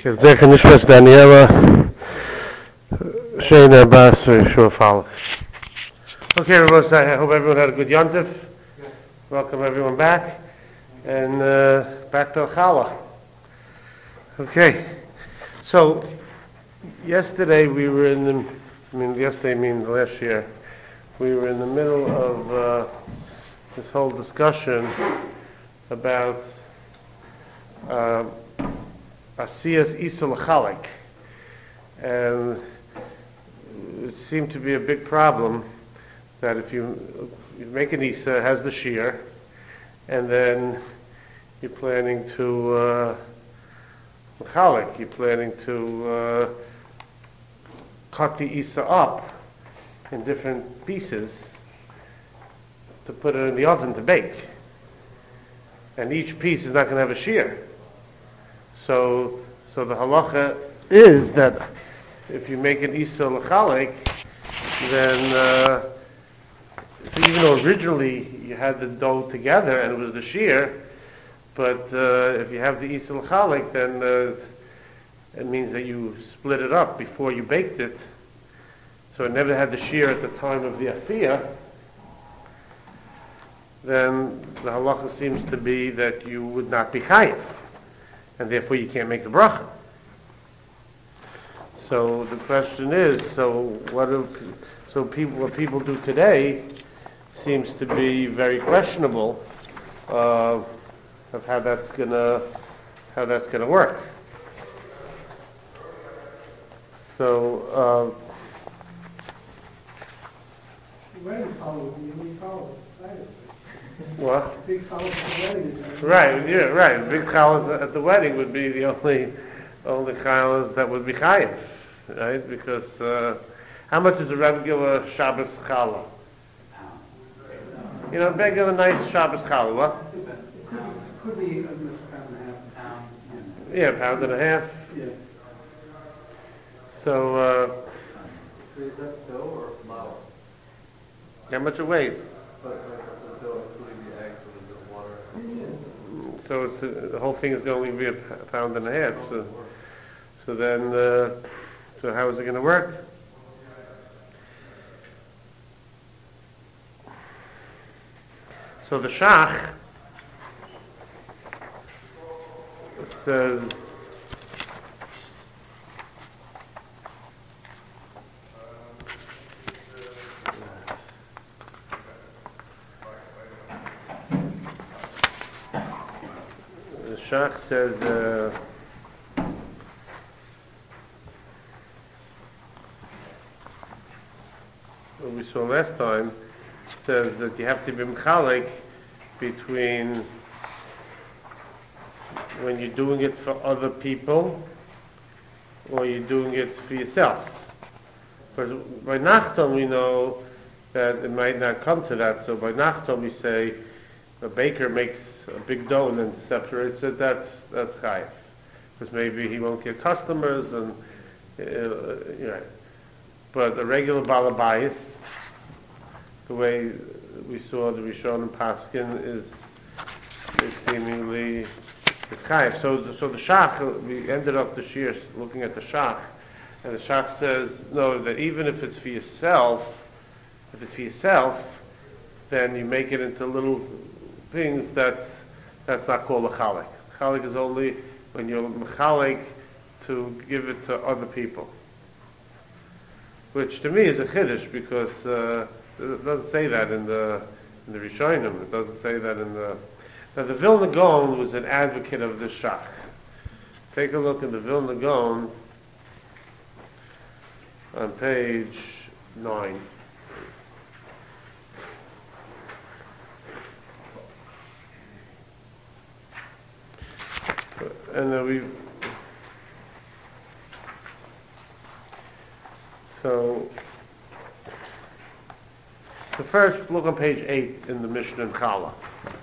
Zeker Nishmas Daniela Shana Basri Shurfal. Okay, everyone, I hope everyone had a good Yontif. Welcome everyone back. And back to Chala. Okay, so yesterday we were in the, last year, we were in the middle of this whole discussion about Asiyas Isa L'Chalik, and it seemed to be a big problem that if you make an Isa, has the shear, and then you're planning to L'Chalik, you're planning to cut the Isa up in different pieces to put it in the oven to bake, and each piece is not going to have a shear. So the halacha is that if you make an Isa L'Chalik, then so even though originally you had the dough together and it was the shear, but if you have the Isa L'Chalik, then it means that you split it up before you baked it. So it never had the shear at the time of the afiyah. Then the halacha seems to be that you would not be chayiv, and therefore you can't make the bracha. So the question is, what people do today seems to be very questionable of how that's gonna work. So what? Big challah at the wedding. Right, yeah, right. Big challahs at the wedding would be the only challahs that would be chayiv, right? Because how much is a regular Shabbos challah? You know, regular nice Shabbos challah, what? Could be a pound and a half. Yeah, pound and a half. Yeah. So, Is that dough or flour? how much it weighs? But the dough, including the eggs and the water. So the whole thing is going to be a pound and a half. So then, so how is it going to work? So the Shach says what we saw last time says that you have to be mechalik between when you're doing it for other people or you're doing it for yourself. Because by Nachton we know that it might not come to that, so by Nachton we say a baker makes a big dough and then separates it, that's chayiv. Because maybe he won't get customers and, But a regular balabayis, the way we saw the Rishon and Paskin is seemingly chayiv. So the Shach, we ended up this year looking at the Shach, and the Shach says, no, that even if it's for yourself, then you make it into little things that's not called a chalik. Chalik is only when you're mechalik to give it to other people, which to me is a chiddush because it doesn't say that in the Rishonim. It doesn't say that in the. Now the Vilna Gaon was an advocate of the Shach. Take a look in the Vilna Gaon on page 9. And then so first look on page 8 in the Mishnah in Chala.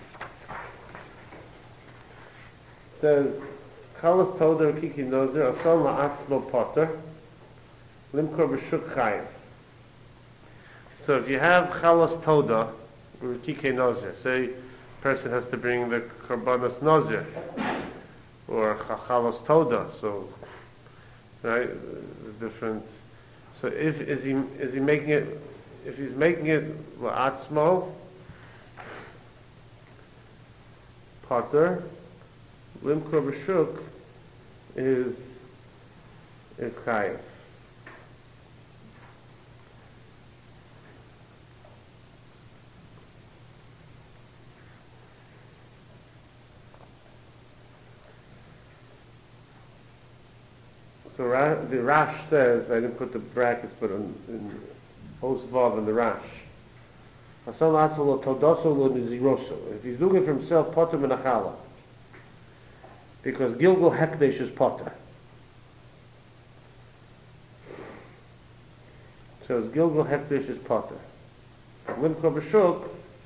It says, Chalas Toda Kiki Nozer, Asal Ma'atzmo Potter, Limkor B'Shuk Chayim. So if you have Chalas Toda, or Kiki Nozer, say a person has to bring the Korbanos Nozer, or chachalos toda. So, right, different. So is he making it? If he's making it la'atzmo, potter, limkor b'shuk is chayiv. So the Rash says, I didn't put the brackets, but in Osvav in the Rash. If he's doing it for himself, potter menachala. Because Gilgal Hekdesh is potter. So Gilgal Hekdesh is potter. Limkor b'shuk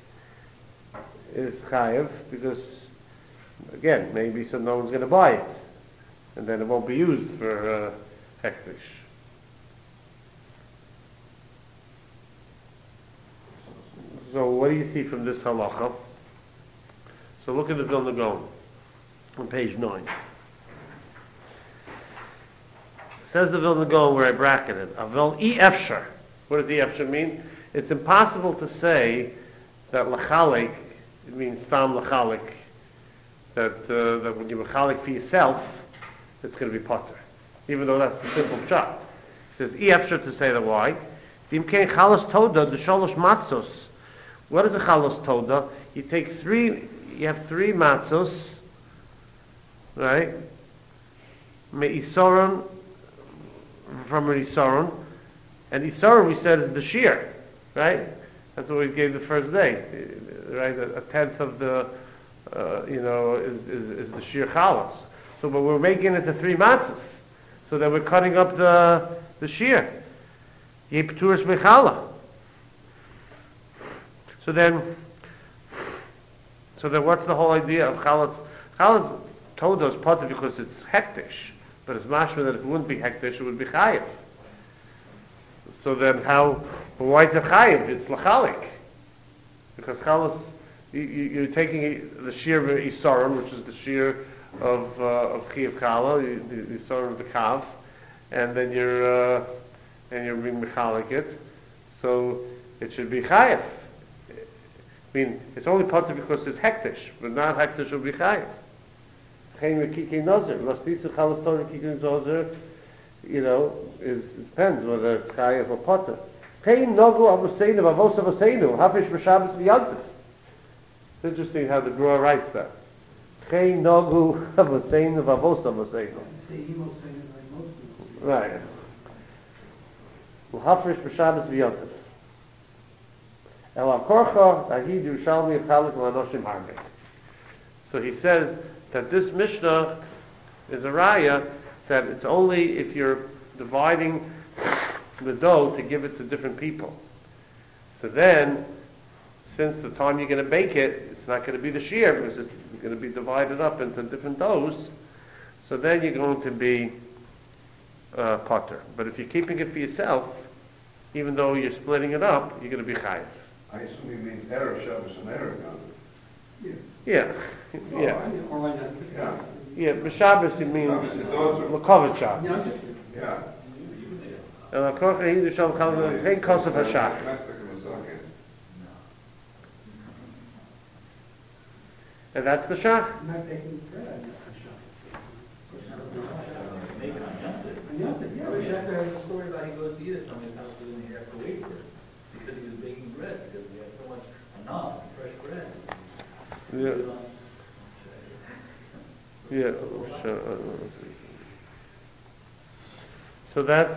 is chayiv, because, again, maybe so no one's going to buy it. And then it won't be used for hektish. So what do you see from this halacha? So look at the Vilna Gaon on page 9. Says the Vilna Gaon where I bracketed, Aval e efshar. What does e efshar mean? It's impossible to say that lachalik, it means stam lachalik, that when you lachalik for yourself, it's going to be potter, even though that's the simple shot. It says efshar to say that why. V'imkein chalas toda the shalosh matzos. What is a chalas toda? You have three matzos, right? Me'isoron, from an isoron, and isoron we said is the shear, right? That's what we gave the first day, right? A tenth of the, is the shear chalas. So, but we're making it to three matzahs, so that we're cutting up the shear. Yepturis mechala. So then, what's the whole idea of chalas? Chalas told us potter because it's hektish, but it's mashma that if it wouldn't be hektish, it would be chayiv. So then, why is it chayiv? It's lachalik, because chalas, you're taking the shear of isaron, which is the shear of Chiyav Kala, the sort of the Kav, and then you're being mechalik it, so it should be chayiv. I mean, it's only potter because it's hektish, but not hektish will be chayiv. It depends whether it's chayiv or potter. It's interesting how the Gra writes that. Right. L'hafresh b'Shabbos v'yontif. El ha'korcha ahid Yerushalmi chalik l'anoshim harmei. So he says that this Mishnah is a raya that it's only if you're dividing the dough to give it to different people. So then, since the time you're going to bake it, it's not going to be the shear because it's going to be divided up into different doughs. So then you're going to be potter. But if you're keeping it for yourself, even though you're splitting it up, you're going to be chayiv. I assume he means Erev Shabbos and Erev Yom. Yeah. Yeah. Yeah, b'Shabbos it means l'kovet Shabbos. Yeah. And l'korcha hidu shal chal hein kosef hashach. And that's the shach. I'm not taking bread. I wish I could have a story about he goes to eat at somebody's house and he have to wait for it because he was baking bread because we had so much anah, fresh bread. Yeah. So that's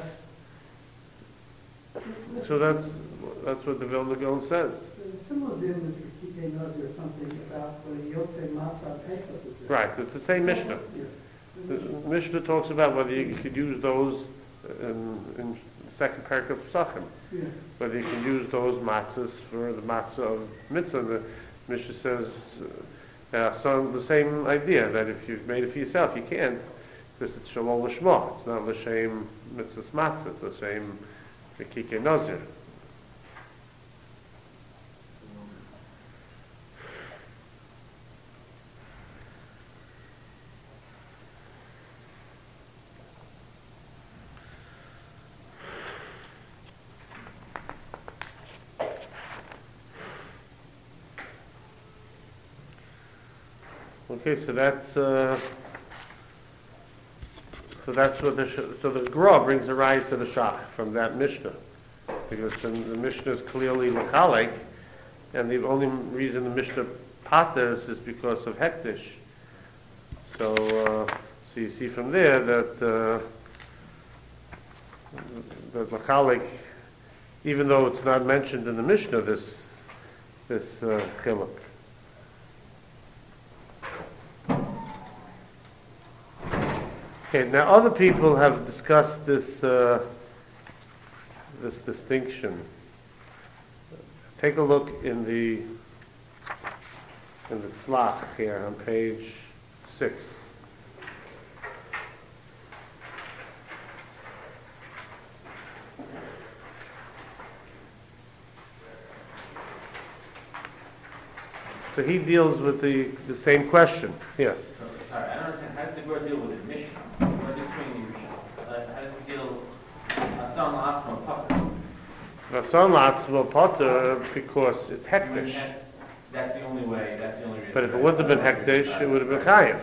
what the Vilna Gaon says. There's a similar deal with Kikei Nozi or something about the Yotzei Matzah Pesach. Right, it's the same Mishnah. The Mishnah talks about whether you could use those in the second parak of Pesachim. Yeah. Whether you can use those matzahs for the matzah of mitzvah. The Mishnah says so the same idea that if you've made it for yourself, you can't because it's shalom l'shma. It's not l'shem mitzvah matzah. It's l'shem kikei nazir. Okay, so that's what so the Gra brings a rise to the Shach from that Mishnah, because the Mishnah is clearly Lachalik, and the only reason the Mishnah patters is because of Hektish. So you see from there that Lachalik, even though it's not mentioned in the Mishnah, this Chiluk. Okay, now other people have discussed this distinction. Take a look in the Tzlach here on page 6. So he deals with the same question. Yeah. Sorry, I don't understand. How does the Gra deal with the Mishnah? What is between the Mishnah? How does it deal Ratzon La'atzmo Potter? Ratzon La'atzmo Potter because it's Hektish. That's the only way, that's the only reason. But if it wouldn't have been Hektish, it would have been Chayiv.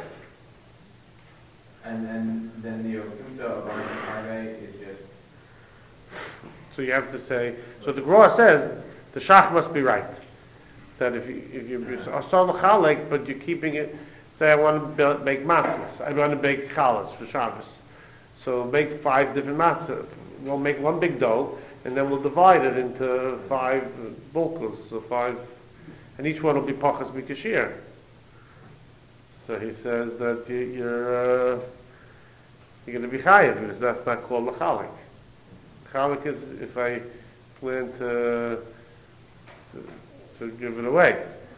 And then the Okuta of Arve is just... So you have to say, so the Gra says, the Shach must be right. That if you Asal L'Chalek, but you're keeping it, say I want to make matzahs, I want to bake challahs for Shabbos. So make 5 different matzahs. We'll make one big dough, and then we'll divide it into 5 bulkos, so 5, and each one will be pachas mikashir. So he says that you're going to be chayiv, because that's not called l'chalik. Chalik is if I plan to give it away.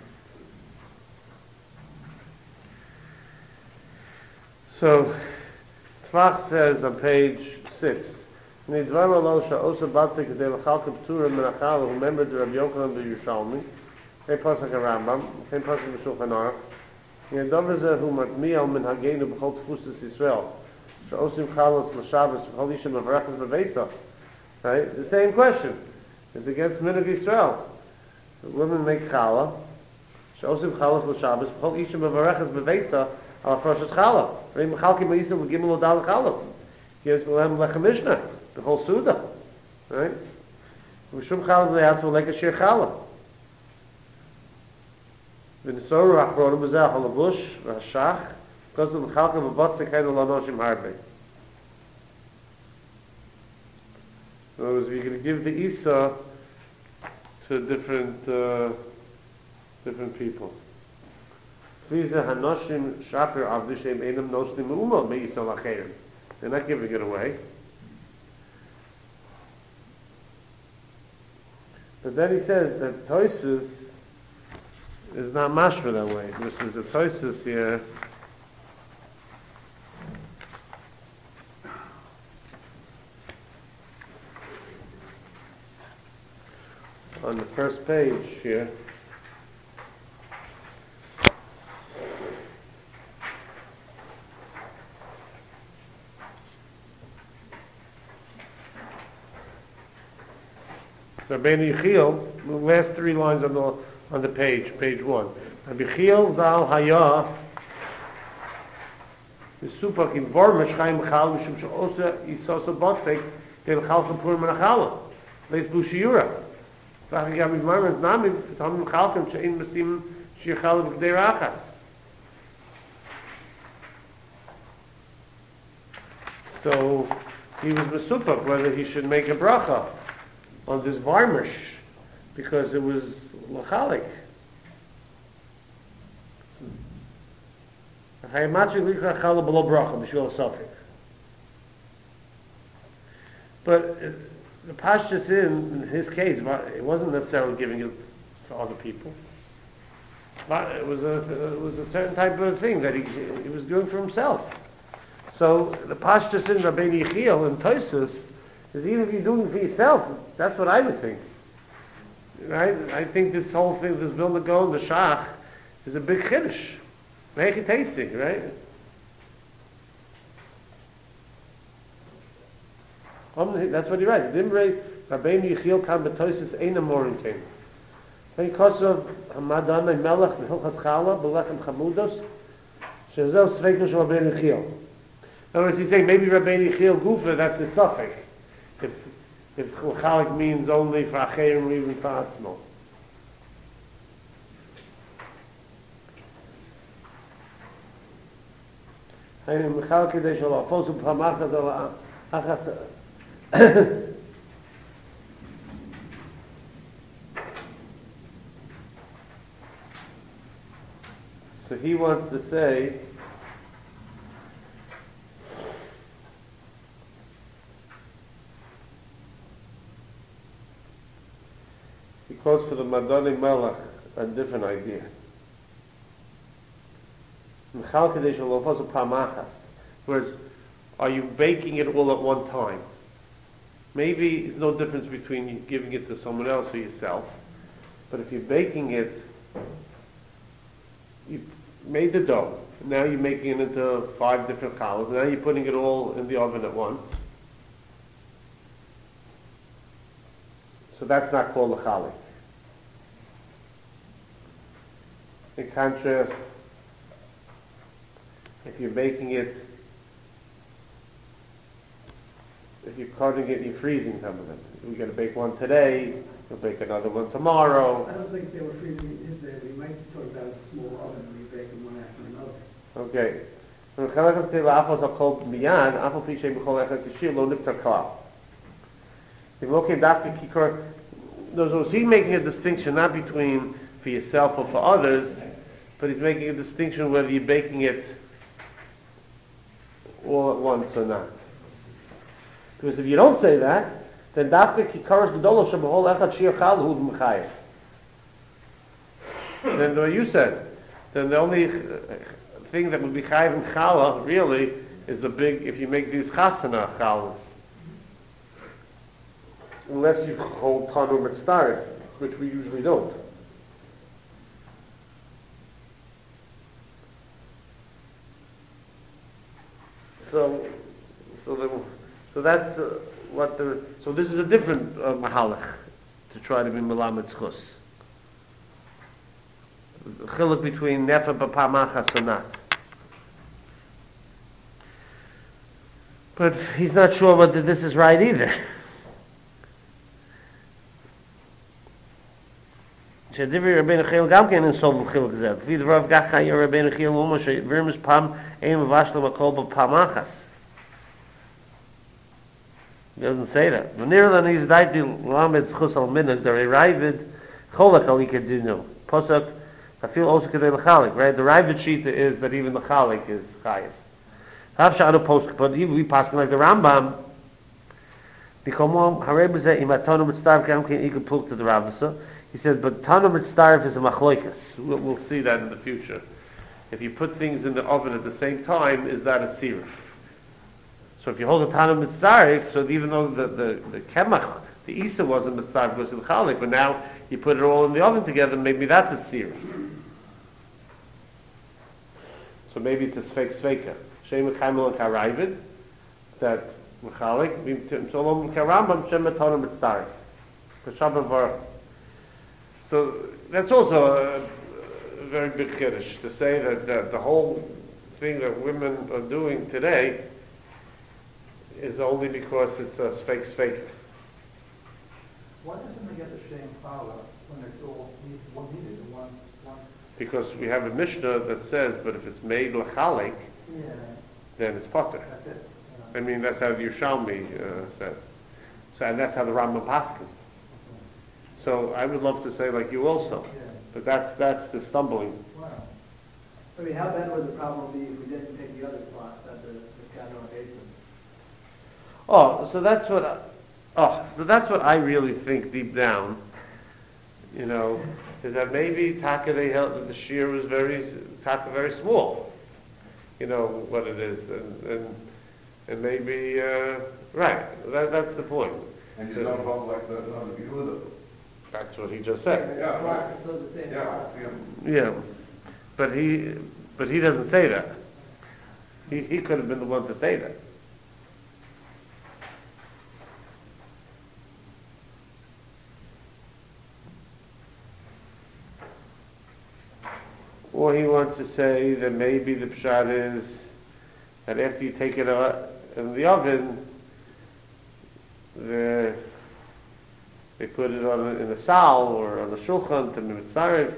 So Tzlach says on page 6, Nidvar Alo Sha'osa Batik Kedei L'chalka P'tura Menachal, who remembered the Rabbi Yochanan the Yerushalmi, same pasuk in Rambam, same pasuk in Shulchan Aruch, Yedavar Zeh Hu Matmiel Min Hageinu B'chol Tfusis Yisrael, Sha'osim Chalos L'Shabbos B'chol Isha Mevarachas B'Veisa. Right? The same question. It's against Minhag Yisrael. The women make challah, Sha'osim Chalos L'Shabbos B'chol Isha Mevarachas B'Veisa al Froshes Challah. Right? M'chalkim Ma'isa L'Gimel L'Dal Chalos. Gives them Lechem Mishnah, the whole Suda. Right? V'shum Chalos L'Yatzu Like a Shir Challah. V'nisoru Achronim B'zeh HaLavush V'Hashach because of M'chalkim V'Botzik Hainu L'Anoshim Harbe. In other words, you're going to give the Isa to different people. They're not giving it away. But then he says that Toisus is not mashma that way. This is the Toisus here. On the first page here. Rabbeinu Yechiel, the last 3 lines on the page 1. Rabbi Yechiel Zal Haya is supak in Vormish Chaim Chal Mishum She'osa Yisosa Botzek Del Chal Kapur Menachala Leis Bushiyura V'ach Yagam Yizmarmen Znamim V'tamim Chalkim She'in Masim She'yachal V'kdei Rachas. So he was Mesupak whether he should make a bracha on this varmish, because it was lachalik. But the pashtus in his case, it wasn't necessarily giving it to other people. But it was a certain type of thing that he was doing for himself. So the pashtus in Rabbeinu Yechiel and Tosus is even if you're doing it for yourself, that's what I would think. Right? I think this whole thing, this Vilna Gaon, the Shach, is a big chiddush. Make it tasty, right? That's what he writes. Dimrei Rabbeinu Yechiel kan betosis eina morin came. Because of Hamadan Melech Mehilchas Chala Belechem Chamudos Shezel Sveikus Rabbeinu Chil. In other words, he's saying maybe Rabbeinu Chil Gufa, that's his suffix. If Chalik means only for Acherim or even for Atzmo. Michal Kedei Shalom, Fosu Pamachas Ala Achas. So he wants to say, he quotes for the Madoni Melech a different idea. Michal Kadesh Alofasu Pamachas. Whereas, are you baking it all at one time? Maybe there's no difference between you giving it to someone else or yourself. But if you're baking it, you made the dough. Now you're making it into 5 different colors. Now you're putting it all in the oven at once. So that's not called a chalik. In contrast, if you're baking it, if you're cutting it, you're freezing some of them. We're going to bake one today, we'll bake another one tomorrow. I don't think they were freezing it is there. We might talk about a small oven and we bake them one after another. Okay. So he's making a distinction not between for yourself or for others, but he's making a distinction whether you're baking it all at once or not. Because if you don't say that, then then the way you said, then the only thing that would be chayiv in challah really is the big, if you make these chasana challahs. Unless you hold Tanur Mitzdarif, which we usually don't. So that's what the. So this is a different mahalach to try to be melamed zchus. The chiluk between nefer b'pamachas or not. But he's not sure whether this is right either. שדברי רבינו חיל גם כן אינסוף בחילוק זה. לפי דבריו כך היה רבינו חיל אומר שברמס פעם אין מבש לו הכל בפעם אחס. He doesn't say that. ונראה לנו הזדייתי למד זכוס על מנהג דרי רייבד חולק על איקה דינו. פוסק אפילו also כדי לחלק. Right? The Ravid Shita is that even the chalik is chayiv. אף שענו פוסק, but we pass like the Rambam, בקומו הרי בזה אם התונו מצטרף גם כן איקה פוק to the Ravasa. He said, but Tanur Mitzdarif is a machloikas. We'll see that in the future. If you put things in the oven at the same time, is that a tziruf? So if you hold a Tanur Mitzdarif, so even though the kemach, the isa wasn't Mitzdarif, goes to the chalik, but now you put it all in the oven together, maybe that's a tziruf. So maybe it's a sveika. Shem Kaimel and Karayvid, that chalik, Shalom Karambam, Shem Tanur Mitzdarif. Kashabah Baruch. So that's also a very big chiddush to say that the whole thing that women are doing today is only because it's a sfeik. Why doesn't it get the same challah when it's all needed in one? Because we have a Mishnah that says, but if it's made l'chalik, then it's potter. That's it. I mean, that's how the Yerushalmi says. So, and that's how the Rambam paskins. So I would love to say like you also, but that's the stumbling. Wow. I mean, how bad would the problem be if we didn't take the other spot, that the Kadron Basin? So that's what I really think deep down, is that maybe Taka they held that the shear was very small, what it is, and maybe right. That's the point. And you don't hold like the Yehuda. That's what he just said. Yeah, right. So the same Yeah, spot. yeah. Yeah, but he doesn't say that. He could have been the one to say that. Or he wants to say that maybe the pshat is that after you take it out in the oven, they put it in a sal or on a shulchan to mitzaref.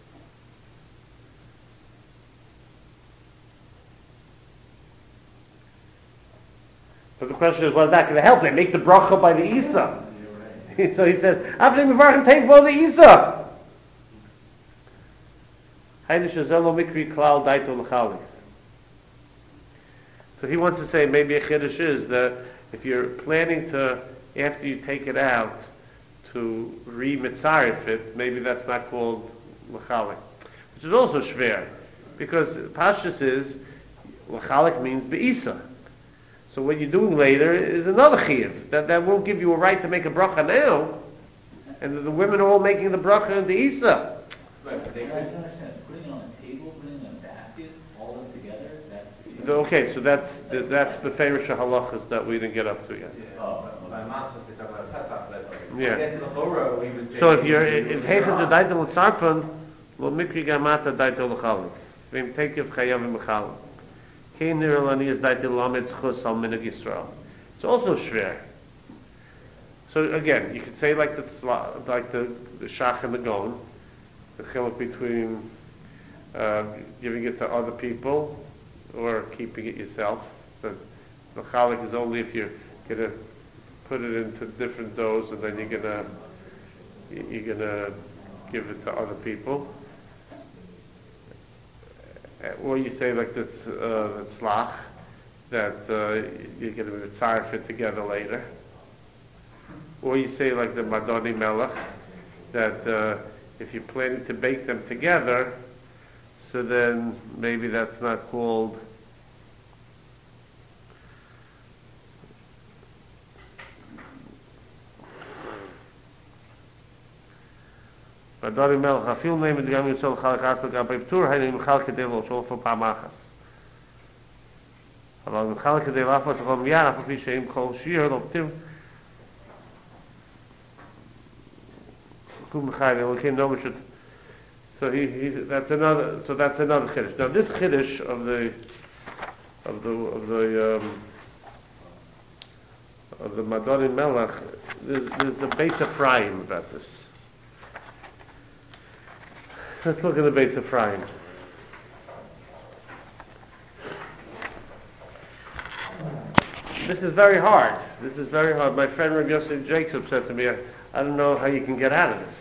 So the question is, well, is that going to help? They make the bracha by the Isa. So he says, "After the Mivarchim take for the Isa." So he wants to say maybe a chiddush is that if you're planning to, after you take it out, to re-mitzaref it, maybe that's not called l'chalik, which is also shver, because pashtus is l'chalik means be'isa. So what you're doing later is another chiyuv that won't give you a right to make a bracha now, and the women are all making the bracha in the isa. Right, but they don't understand, putting it on a table, putting it in a basket, all of them together, that's... Okay, so that's the famous halachas that we didn't get up to yet. My mom was to talk about Pesach, but Yeah. get to the Torah, we would say... So if you're in Heifetz to Daitel Tzarfan, lo mikri gamata Daitel l'chalik. V'im tekev chayav v'mechalik. Kein niralani is Daitel lamed zchus al minig Yisrael. It's also shver. So again, you could say like the shach and the gon, the chiluk between giving it to other people or keeping it yourself. The chalik is only if you're going to put it into different doughs and then you're gonna give it to other people. Or you say like the tzlach, that you're going to mitzaref it together later. Or you say like the Madoni Melech, that if you're planning to bake them together, so then maybe that's not called Madoni Melech. Afil name it gam yisol chalak asal gam peptur hayne michal kedei lo shol for pamachas. Aber michal kedei lafas chom yar afapi sheim kol shir lo ptim. So that's another chiddush. Now this chiddush of the Madoni Melech, there's a Beis Ephraim about this. Let's look at the Beis Ephraim. This is very hard. My friend Rabbi Yosef Jacob said to me, I don't know how you can get out of this.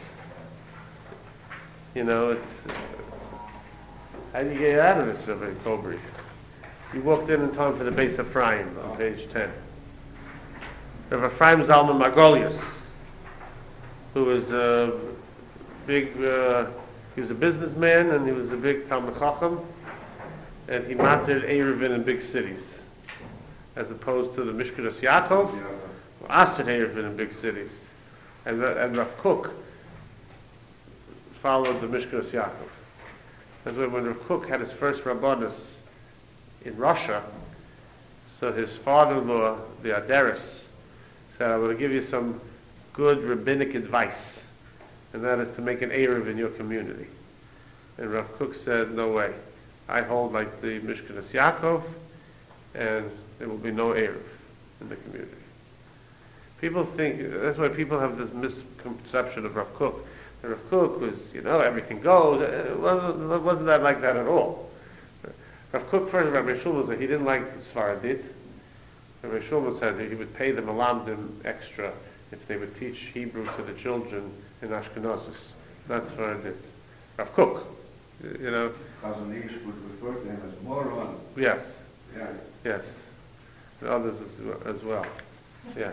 You know, how do you get out of this, Rabbi Kobri? You walked in time for the Beis Ephraim on page 10. Rabbi Ephraim Zalman Margolius, who was a big, he was a businessman and he was a big Talmid Chacham, and he mastered Eruvin in big cities, as opposed to the Mishkenos Yaakov, who mastered Eruvin in big cities. And Rav Kook followed the Mishkenos Yaakov. That's why when Rav Kook had his first Rabbanus in Russia, so his father-in-law, the Aderis, said, "I'm going to give you some good rabbinic advice, and that is to make an Eruv in your community." And Rav Kook said, "No way. I hold like the Mishkenos Yaakov, and there will be no Eruv in the community." People think, that's why people have this misconception of Rav Kook. That Rav Kook was, everything goes. It wasn't that like that at all. Rav Kook, first, Rabbi Shulman said he didn't like Svaradit. Rabbi Shulman said that he would pay the Malamdim extra if they would teach Hebrew to the children in Ashkenazis. That's Svaradit. Rav Kook, Cousin Ish would refer to him as moron. Yes. Yeah. Yes. And others as well. Yeah.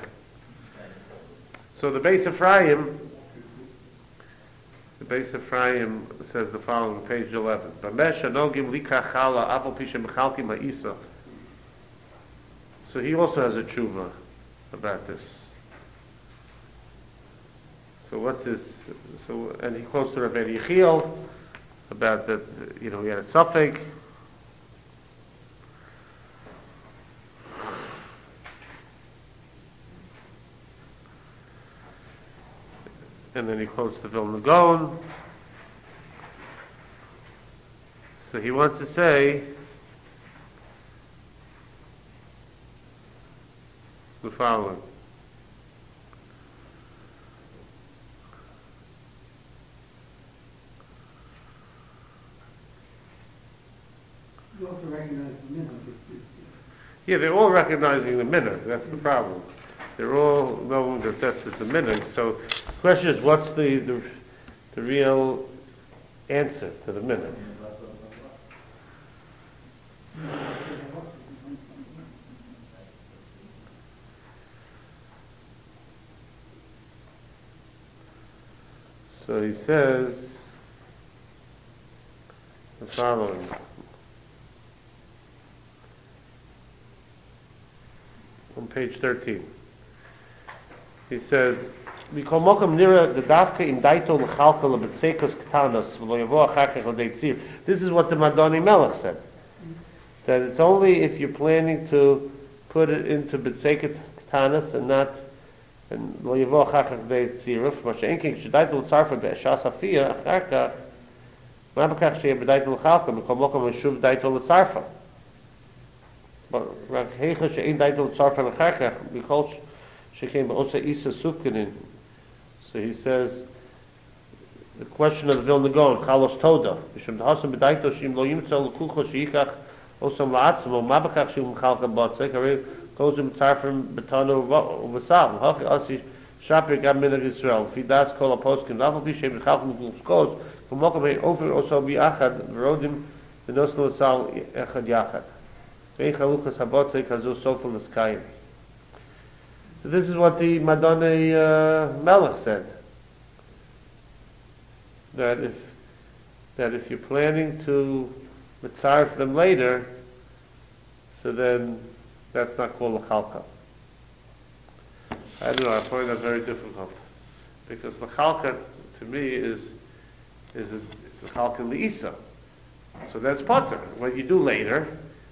So the Beis Ephraim says the following, page 11. So he also has a tshuva about this. So what's his? And he quotes to Rabbi Yechiel about that. He had a suffix. And then he quotes the Vilna Gaon. So he wants to say the following. You also recognize the minimum. Yeah, they're all recognizing the minhag. That's the problem. They're all knowing that that's the minhag. So the question is, what's the real answer to the minhag? So he says the following. On page 13. He says, this is what the Madoni Melech said. That it's only if you're planning to put it into B'tzeiket Ktanas and not and lo yavo achar b'dei tziruf, ma she'enkin k'shedaitu l'tzarfa b'eshas hafiyah achar kach, ma b'kach she'yeh b'daitu l'chalka, m'kol mokom m'shuv daitu l'tzarfa. רק היכא שאין דייטל צרפן אחר כך, בכל שכן בעושה איסה סופקנין. So he says, the question of the Vilna Gaon, Chalos Toda, משום דהסם בדייטל שאם לא ימצא לקוחו שייקח עושם לעצמו, מה בכך שהוא מחלקה בצק, הרי כל זה מצרפן בתנו ובסל, הכי עשי שפר גם מנהג ישראל, לפי דעת כל הפוסקים, ואף על פי שהם מחלקה מגלוסקוז, ומוקם עופר עושו ביחד, ורודים ונוסנו לסל אחד יחד. So this is what the Madoni Melech said. That if you're planning to mitzaref them later, so then that's not called a chalka. I don't know, I find that very difficult. Because the chalka, to me, is a chalka li'isa. So that's potter. What you do later,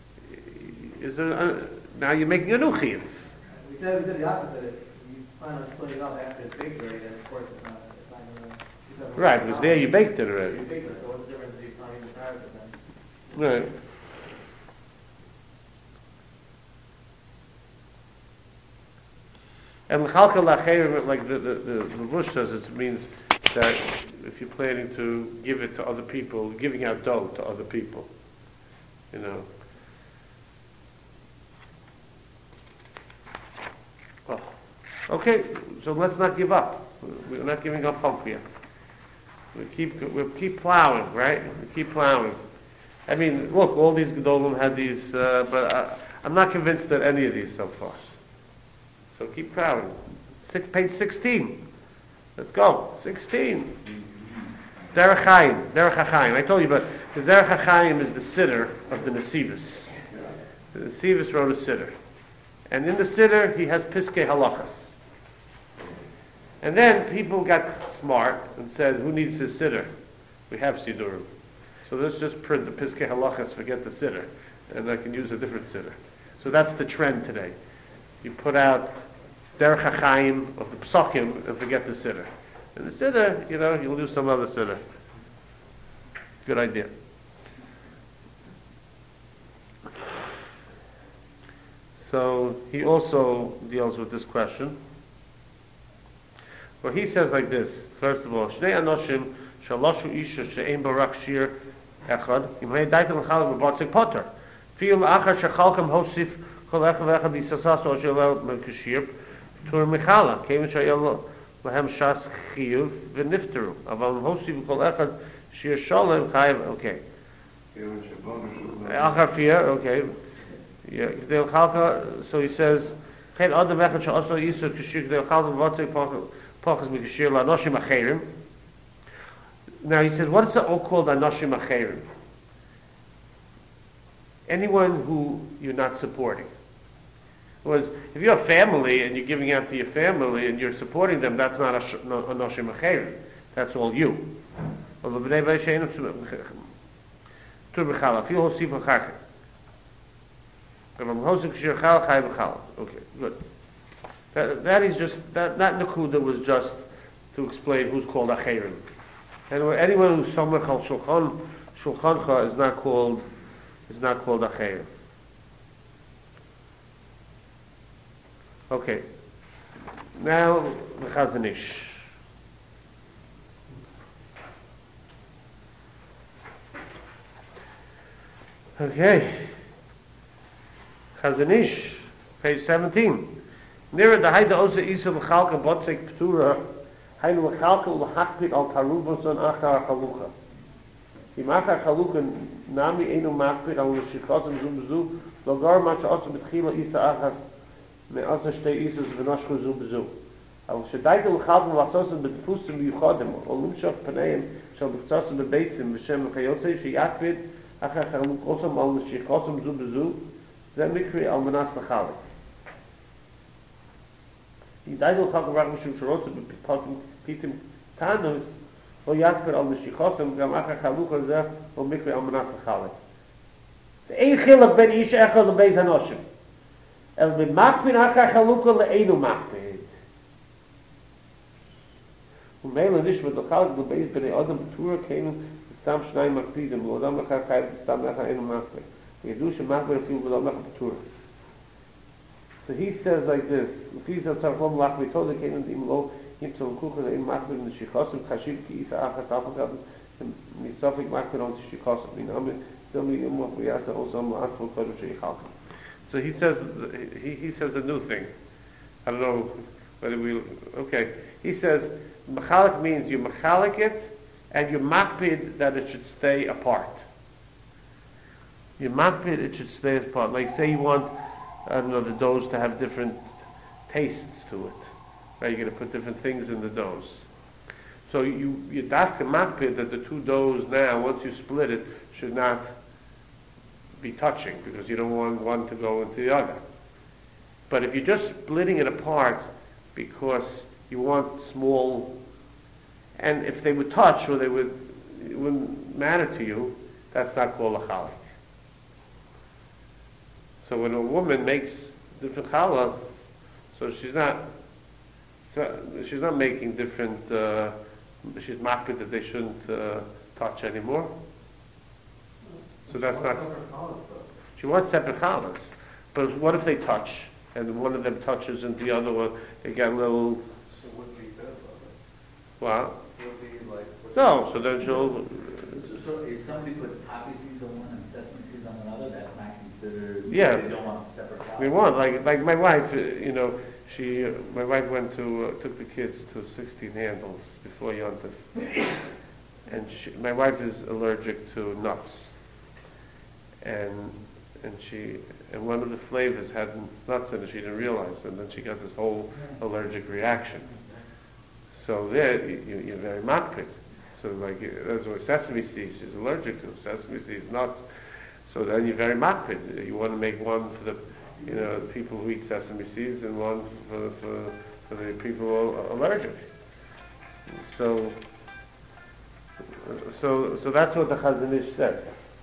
now you're making a new chiyuv. We said the opposite. If you plan on splitting up after it's baked already, then of course it's not going to... Right, because there you baked it already. You baked it, so what's the difference if you're not even tired of it then? Right. And l'chalka la'cherim, like the Bush says, it means that if you're planning to give it to other people, giving out dough to other people, you know. Oh. Okay, so let's not give up. We're not giving up hope here. We keep plowing, right? We keep plowing. I mean, look, all these Gedolim had these, but I'm not convinced that any of these so far. So keep plowing. Page 16. Let's go. 16. Derech Chaim. Derech HaChaim. I told you, but the Derech HaChaim is the siddur of the Nesivos. The Nesivos wrote a siddur. And in the siddur, he has Piskei Halachas. And then people got smart and said, who needs his siddur? We have siddurim. So let's just print the Piskei Halachas, forget the siddur, and I can use a different siddur. So that's the trend today. You put out Derech HaChaim of the Psokim and forget the siddur. And the siddur, you'll do some other siddur. Good idea. So he also deals with this question. Well, he says like this. First of all, Shnei Anoshim Shaloshu Isha She'ein Barak Shir Echad Imhei Daitel Chalak B'Batzik Potter Fiyum Achar Shechalkam Hosif Chol Echad V'Echad Yisasas O Shelel Mekashir Tur Mechala Kevin Shayel Lahem Shas Chiyuv V'Nifteru Aval Hosif Chol Echad Shir Shalem Chayev. Okay. Achar Fiyah. Okay. Yeah. So he says, Chen Adam Echad She'aso Yisur Kashir K'dei Chalak B'Batzik Pochas Mekashir L'Anoshim Acherim. Now he says, what is it all called Anoshim Acherim? Anyone who you're not supporting. If you have family and you're giving out to your family and you're supporting them, that's not Anoshim Acherim. That's all you. Okay, good. That is just, that Nakuda was just to explain who's called Acherim. Anyway, anyone who's Somech al Shulchan shulchancha is not called a chayv. Okay. Now the Chazon Ish. Okay. Chazon Ish, page 17. Near the Haida also Isa L'chalka Botzek Ptura, Hainu L'chalka L'hakpit Al Tarubos on Achar Chalucha. Im Achar Chalucha Nami Einu Makpit Al L'shikotim Zubzu, Logar Macha Osa B'tchila Isa Achas Me'asa Shtei Isas V'noshko Zubzu. Al Shadayka L'chalka L'asosam B'tfusim V'yuchodim, Ol Lumshach Paneim Shal B'tzosim B'beitzim V'shem L'chayotzei Sheyakpit Achar Chalucha Osam Al L'shikotim Zubzu, Zeh Mikri Al Manas L'chalik. Yidaydu Chag Rak Mishum Shorotzu B'pitim Pitim Tanus Lo Yakper Al Meshichosim Gam Achar Chalucha Zeh Lo Mikri Al Manas L'chalik. The Ein Chilak Ben Ish Echad L'Beis HaNoshim El B'makpin Achar Chalucha L'Einu Makpin U'meila Nishmat L'chalik L'Beis B'nei Adam B'tura Keinu Stam Shnai Makpidim L'Odam L'char Chayv Stam L'char Einu Makpin Yedu Shemakpin L'Fiu L'Odam L'char B'tura. So he says like this: "If he's a tzarchom lach, we told the Canaan imlo himtzol kuchen ein makbid in the shichosim chashib ki isa achas alfagad misofik makbid on the shichosim minami dami imlo v'yasa osam la'atful kodesh sheichalkim." So he says a new thing. I don't know whether we okay. He says machalik means you machalik it and you makbid that it should stay apart. You makbid it should stay apart. Like say you want, I don't know, the doughs to have different tastes to it. Right? You're going to put different things in the doughs. So you dafka makpid that the two doughs now, once you split it, should not be touching because you don't want one to go into the other. But if you're just splitting it apart because you want small, and if they would touch or it wouldn't matter to you, that's not called a chalik. So when a woman makes different challah, so she's not making different. She's makbid that they shouldn't touch anymore. So that's not. She wants separate challahs, but what if they touch and one of them touches and the other one they get a little? So what do you say about that? What? Would be like... No. So then she'll. So if somebody puts poppy seeds on one and sesame seeds on another, that's not considered. Yeah. They don't want separate flowers. We want like my wife. My wife went to took the kids to 16 handles before Yontif, and my wife is allergic to nuts, and one of the flavors had nuts in it. She didn't realize, and then she got this whole allergic reaction. So there, you're very makpid. So like that's what sesame seeds she's allergic to. Sesame seeds, nuts. So then you're very makpid. You want to make one for the people who eat sesame seeds and one for the people who are allergic. So that's what the Chazon Ish says.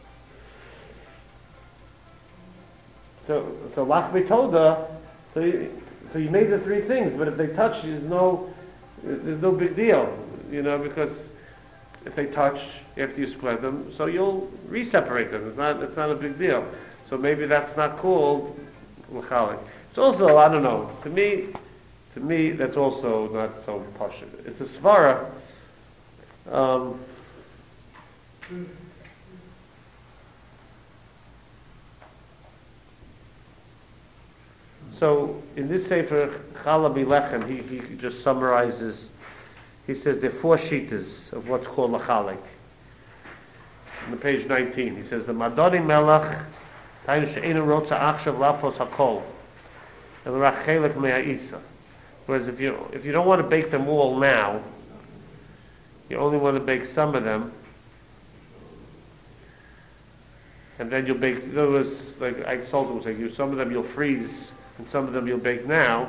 So lach b'toda. So you made the three things, but if they touch, there's no big deal, because if they touch after you split them, so you'll re-separate them. It's not a big deal. So maybe that's not called l'chalik. It's also, I don't know. To me, that's also not so pashut. It's a svara. So in this sefer Chala B'Lechem, he just summarizes. He says there are four shittas of what's called l'chalik. On page 19, he says the Madoni Melach Tainu she'enu rotza achshav lafos hakol el rachelek me'a'isa. Whereas if you don't want to bake them all now, you only want to bake some of them, and then you'll bake. In other words, like I told him, like some of them you'll freeze, and some of them you'll bake now.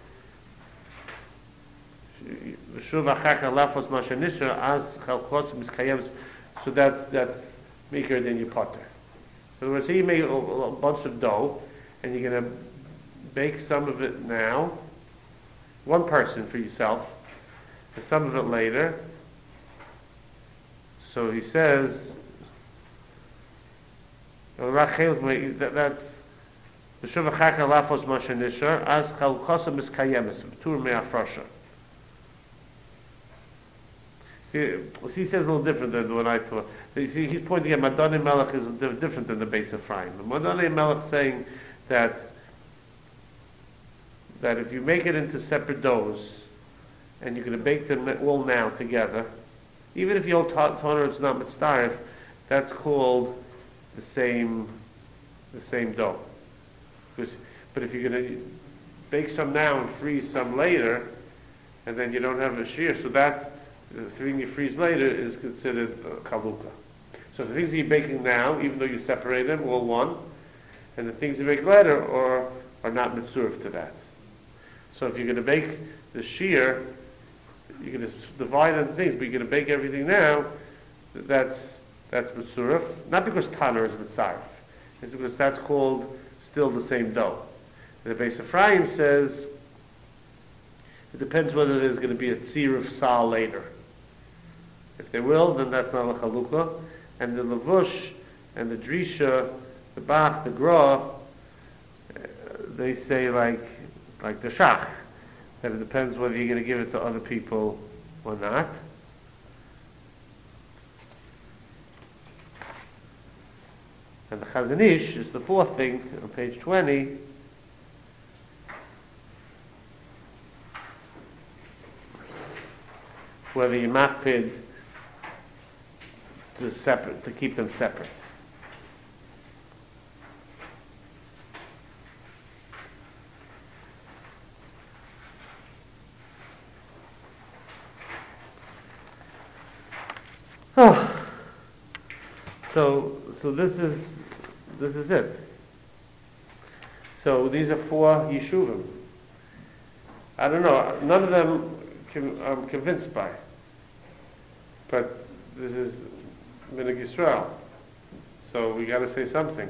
So that's maker than your potter. In other words, you make a bunch of dough, and you're going to bake some of it now, one person for yourself, and some of it later. So he says, That's the Shuva Chaka Lafos Moshe Nishar as Chalkosa Miskayemis, Tur Me'afrosha. See, he says a little different than what I thought. He's pointing at Madani Melech is different than the base of Ephraim. The Madani Melech saying that if you make it into separate doughs and you're going to bake them all now together, even if the old toner is not mitzdarif, that's called the same dough. But if you're going to bake some now and freeze some later, and then you don't have a shear, so that's the thing you freeze later is considered kaluka. So the things you're baking now, even though you separate them, all one, and the things you bake later are not mitzurf to that. So if you're going to bake the shear, you're going to divide into things, but you're going to bake everything now, that's mitzurf. Not because tanner is mitzarf, it's because that's called still the same dough. The Beis Ephraim says it depends whether there's going to be a tzir of sal later. If they will, then that's not a chalukah. And the levush and the drisha, the bach, the gra, they say like the shach, that it depends whether you're going to give it to other people or not. And the Chazon Ish is the fourth thing on page 20. Whether you makpid to keep them separate. Oh. So this is it. So these are 4 yeshuvim. I don't know. None of them I'm convinced by. But this is Minig Yisrael. So we got to say something.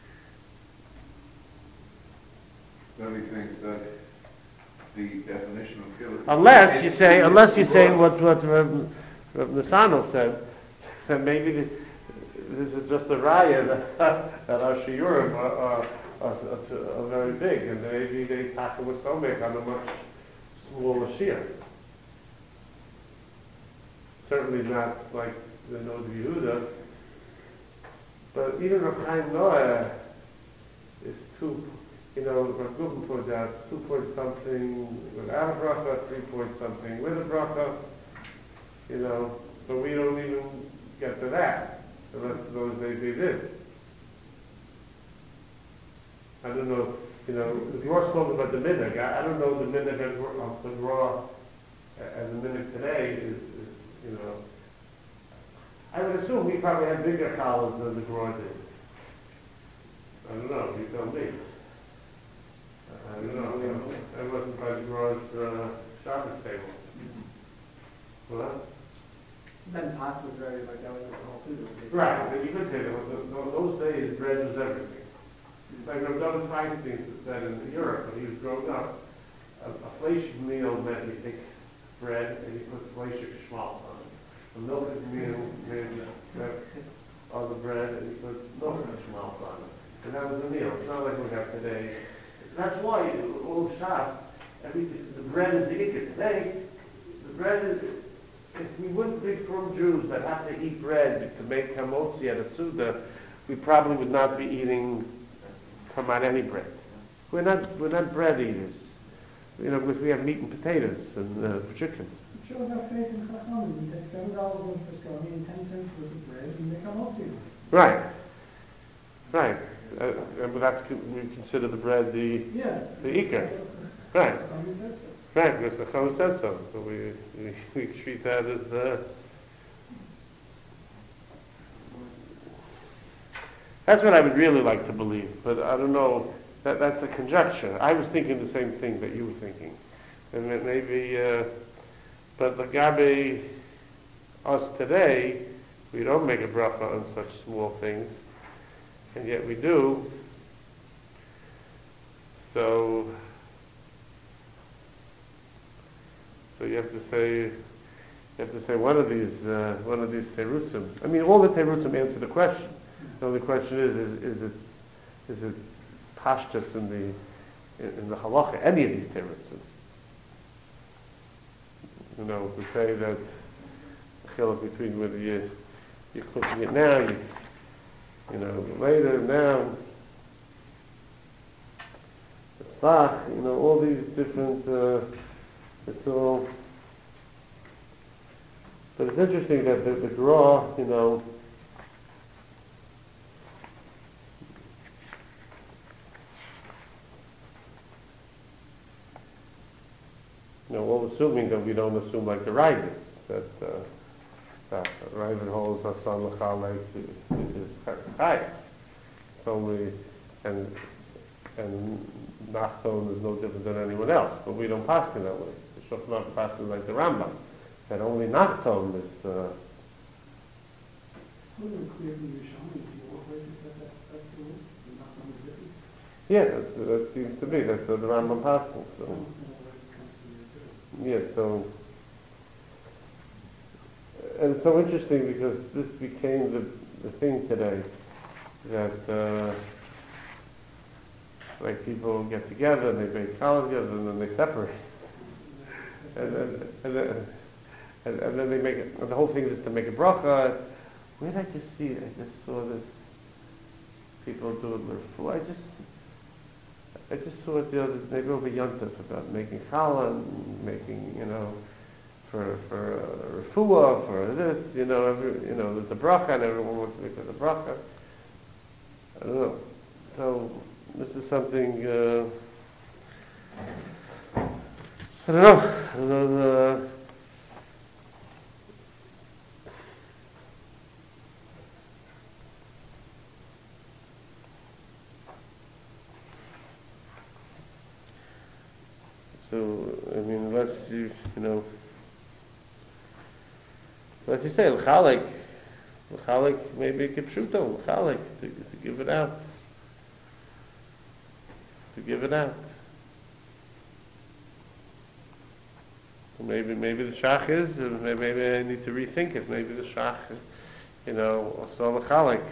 Nobody thinks that the definition of killer... Unless you say what Reb Nissanel said, that maybe this is just a raya that our shiurim are very big, and maybe they tackle with Somek on a much smaller shiur. Certainly not like the Nod of Yehuda, but even Rav Chaim Noah is Rav Gubin points out 2 point something without a bracha, 3 point something with a bracha, but we don't even get to that, unless those days they did. I don't know, the Gra spoke about the minhag. I don't know the minhag of the Gra as the minhag today is. I would assume we probably had bigger collars than the Gra did. I don't know, you tell me. I don't know. I wasn't by the Gra's Shabbos table. What? Ben Pot was very, like, that was the whole food. Right, but you could say that those days bread was everything. Like Rav David Feinstein said in Europe when he was growing up, a fleishig meal meant you take bread and you put fleishig schmaltz on it. A milk meal meant on the bread and you put milk schmaltz on it. And that was a meal. It's not like we have today. That's why old Shas, the bread is the ikka. Today, the bread is, if we wouldn't be from Jews that have to eat bread to make hamotzi at a Suda, we probably would not be eating on any bread. We're not bread eaters. Because we have meat and potatoes and chicken. It shows our faith in Chachamim. We take $7 worth of pastrami and 10 cents worth of bread and make hamotzi. Right. But we consider the bread the ikar. Right. Right, because the Chacham said so. So we treat that as that's what I would really like to believe, but I don't know. That's a conjecture. I was thinking the same thing that you were thinking, and that maybe. But Lagabe, us today, we don't make a bracha on such small things, and yet we do. So you have to say one of these terutzim. I mean, all the terutzim answer the question. So the question is it pashtus in the halacha, any of these teretzim? You know, to say that chiluk between whether you're cooking it now, you know, later, now, tzach, you know, all these different, it's all, but it's interesting that the Gra, you know, all assuming that we don't assume like the Ravid, that Ravid holds Asan L'Chalek is Chayef. It's only, and Nachton is no different than anyone else, but we don't pass in that way. The Shulchan passes like the Rambam, that only Nachton is. Yeah, that seems to be, that's the Rambam passing, so. Yeah, so, and it's so interesting because this became the thing today, that like people get together and they bake challah together and then they separate, and then they make it. And the whole thing is to make a bracha. Where did I just see it? I just saw this. People do it l'refuah. I just saw it the other maybe over Yontif about making challah and making, you know, for refuah, for this, you know, there's a bracha and everyone wants to make the bracha. I don't know. So this is something. I don't know. So, I mean, unless you say, l'chalek, maybe kipshuto, l'chalek, to give it out. To give it out. Maybe the shach is, maybe I need to rethink it. Maybe the shach is, also l'chalek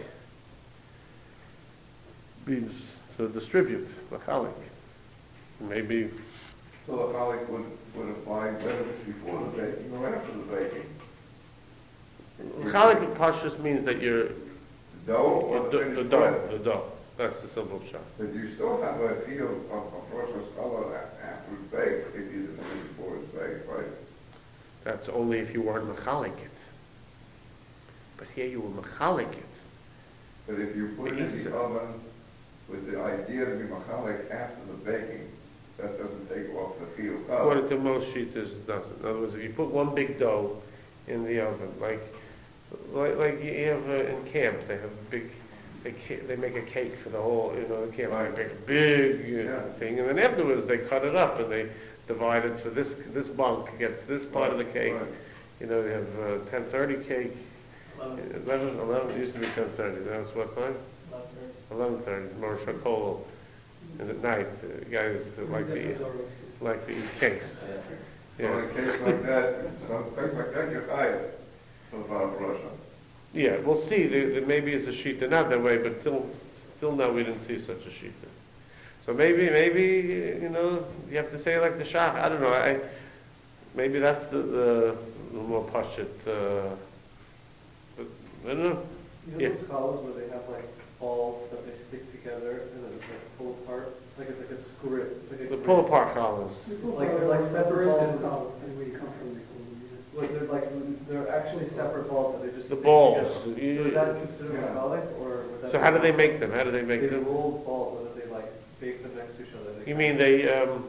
means to distribute, l'chalek. Maybe. So the chalik would apply whether it's before the baking or after the baking. Chalik pashtus means that you're Dough or the finished dough. bread. The dough. That's the simple shot. But you still have a feel of process color after it's baked, if you didn't do it before it's baked, right? That's only if you weren't mechalik it. But here you were mechalik it. But if you put it in the oven with the idea to be machalik after the baking, that doesn't take off the feel color. According to most sheetas, it doesn't. In other words, if you put one big dough in the oven, like you have in camp, they have they make a cake for the whole, the camp, they make a big thing, and then afterwards they cut it up and they divide it for this bunk gets this part of the cake. Right. They have 10:30 cake, 11 used to be 10:30. Now it's what time? 11:30. More shakol. And at night, guys like to eat cakes. So in a case like that, you're hired for Russia. Yeah, we'll see. There maybe is a shita, not that way, but still now we didn't see such a shita. So maybe you have to say like the shach. I don't know. Maybe that's the more pashut. But I don't know. Those collars where they have like balls that they stick together and then it's like pull apart, like it's like a script. Like The pull apart collars. Like they're like separate balls. Where you come from, They're actually separate balls that they just The stick balls. together. So is that considered a colic or would that? So how do they make them? How do they make They them? roll balls so that they like bake them next to each other. You mean they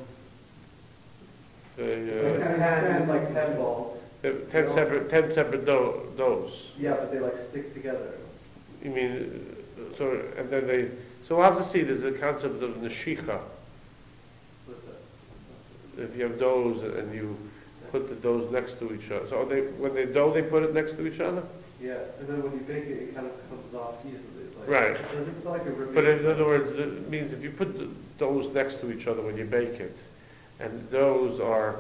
had like 10 balls. 10 separate doughs? Yeah, but they like stick together. You mean, so we'll have to see, there's a concept of neshicha. What's that? If you have doughs and you put the doughs next to each other. So when they dough, they put it next to each other? Yeah, and then when you bake it, it kind of comes off easily. It's like, Right. It doesn't feel like a ribbon. But in other words, it means if you put the doughs next to each other when you bake it, and those are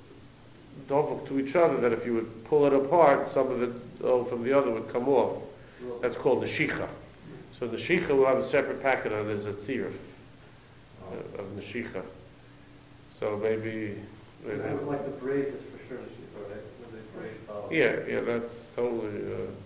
dovuk to each other, that if you would pull it apart, some of the dough from the other would come off. That's called the shicha. So the shicha will have a separate packet on it as a tziruf of the shicha. So maybe I would like the braids is for sure, right? With the braid follow. yeah, that's totally.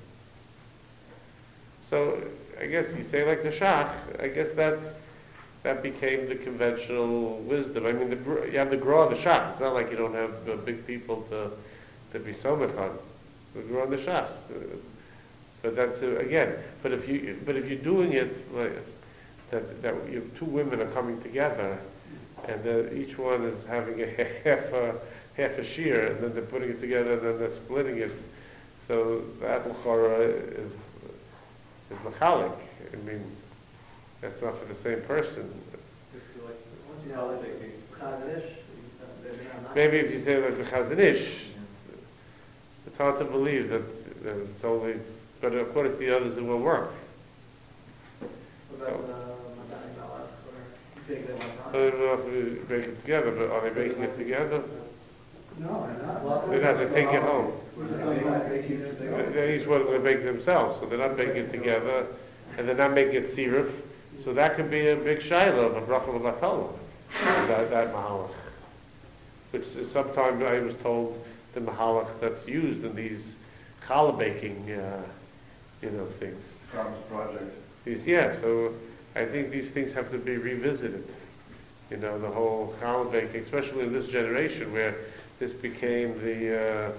So I guess you say like the shach. I guess that became the conventional wisdom. I mean, you have the gra and the shach. It's not like you don't have big people to be somech on. The gra and the shach. But that's again. But if you're doing it like that you two women are coming together, and then each one is having a half a shear, and then they're putting it together, and then they're splitting it. So that l'chora is mechalik. I mean, that's not for the same person. Once you know, like the Chazanish, Maybe if you say like the Chazanish, it's hard to believe that it's only, but according to the others it will work. what about Madani Malach, or you take that I one don't know if we bake it together, but are they baking it together? No, they're not. They're not, they take it home. They- They each one will bake themselves, so they're not baking it together, and they're not making it siruf. So that could be a big shiloh of a bracha l'batala, that mahalach. Which is sometimes I was told the mahalach that's used in these challah baking, things. Thomas Project. So I think these things have to be revisited. The whole challah baking, especially in this generation where this became the.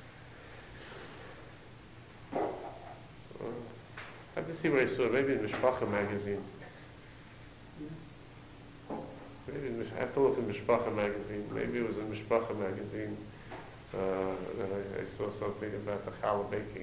I have to see where I saw it. Maybe in Mishpacha magazine. I have to look in Mishpacha magazine. Maybe it was in Mishpacha magazine that I saw something about the challah baking.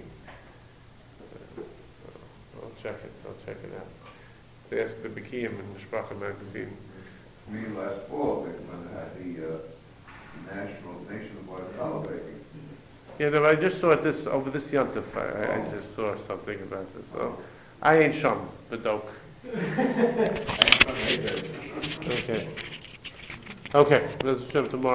I'll check it out. They asked the Bikiyim in Mishpacha magazine. Me last fall, when I had the nationwide challah baking. Yeah, no, I just saw it over this Yontif. I just saw something about this. So I ain't sham, the dope. Okay. Let's jump tomorrow.